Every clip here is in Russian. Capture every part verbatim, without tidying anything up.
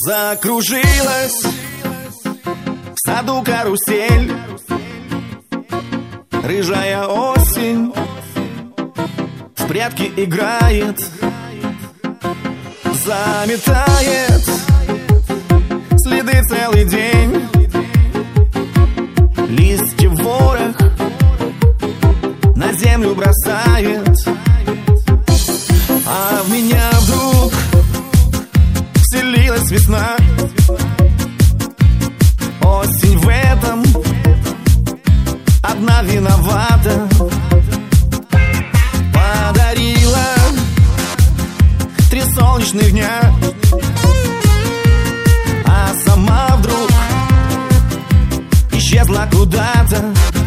Закружилась в саду карусель, рыжая осень в прятки играет, заметает следы целый день, листья в ворох на землю бросает, а в меня вдруг вселилась весна. Осень в этом одна виновата, подарила три солнечных дня, а сама вдруг исчезла куда-то.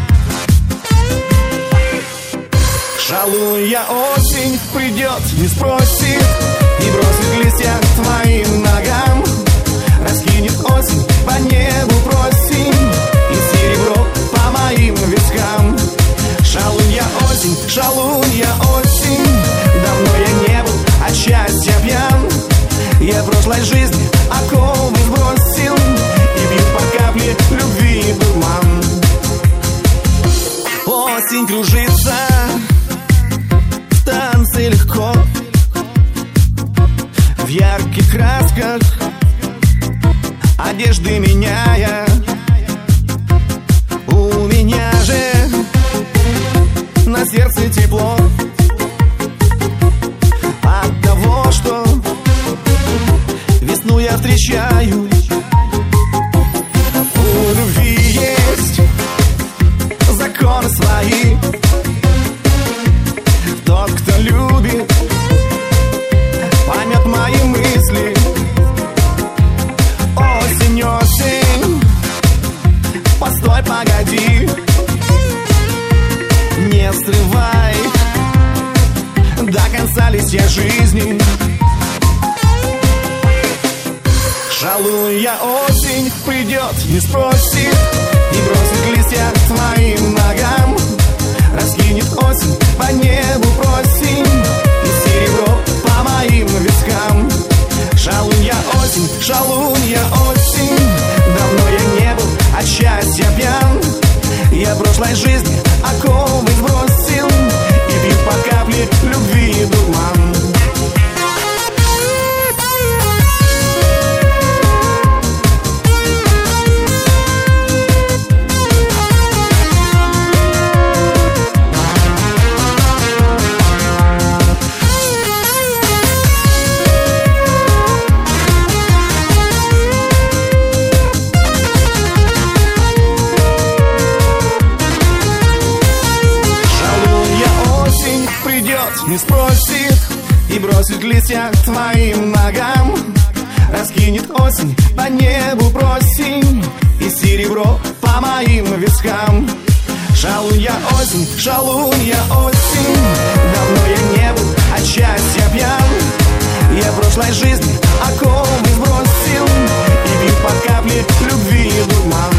Шалунья осень придет, не спросит, и бросит листья к твоим ногам. Раскинет осень по небу просень, и серебро по моим вискам. Шалунья осень, шалунья осень, давно я не был от счастья пьян. Я в прошлой жизни оковы сбросил и бил по капле любви дурман. Осень кружится в танце легко, в ярких красках одежды меняя. У меня же на сердце тепло от того, что весну я встречаю. У любви есть законы свои. Тот, кто любит, поймет мои мысли. Осень, осень, постой, погоди, не срывай до конца листья жизни. Шалунья осень придет, не спросит, и бросит листья к твоим ногам. Раскинет осень по небу просень, и серебро по моим вискам. Шалунья осень, шалунья осень, давно я не был от счастья пьян. Я в прошлой жизни оковы сбросил и бил по капле любви дурман. Не спросит и бросит листья к твоим ногам. Раскинет осень по небу просень, и серебро по моим вискам. Шалунья осень, шалунья осень, давно я не был от счастья пьян. Я в прошлой жизни оковы сбросил и бил по капле любви дурман.